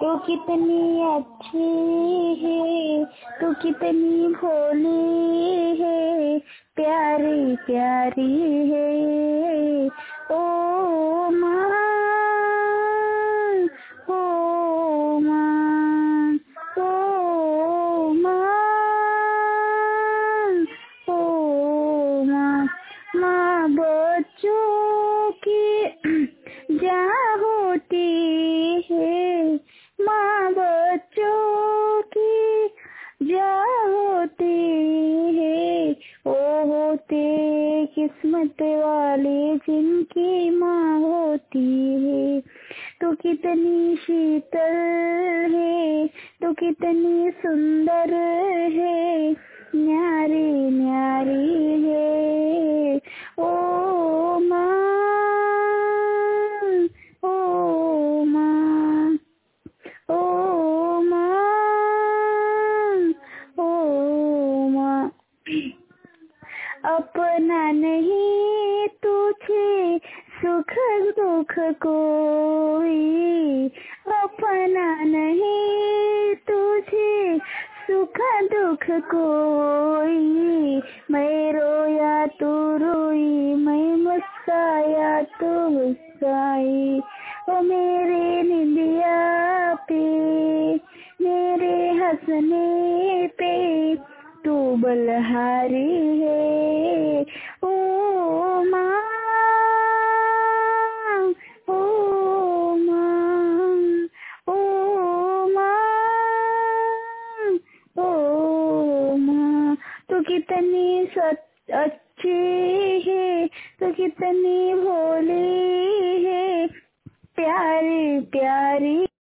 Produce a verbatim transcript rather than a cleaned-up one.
तू कितनी अच्छी है, तू कितनी भोली है, प्यारी प्यारी है। ओ माँ, ओ माँ, ओ माँ, ओ माँ। माँ बच्चों की जान होती है, माँ बच्चों की जान होती है। ओ होते किस्मत वाले जिनकी माँ होती है। तू कितनी शीतल है, तू कितनी सुंदर है, न्यारी न्यारी है। ओ माँ, ओ माँ, ओ माँ, ओ माँ। अपना नहीं तुझे सुख दुख कोई, अपना नहीं तुझे सुख दुख कोई। मैं रोया तू रोई, मैं मुस्काया तू मुस्काई। ओ मेरे निंदिया पे, मेरे हंसने पे तू बलहारी है।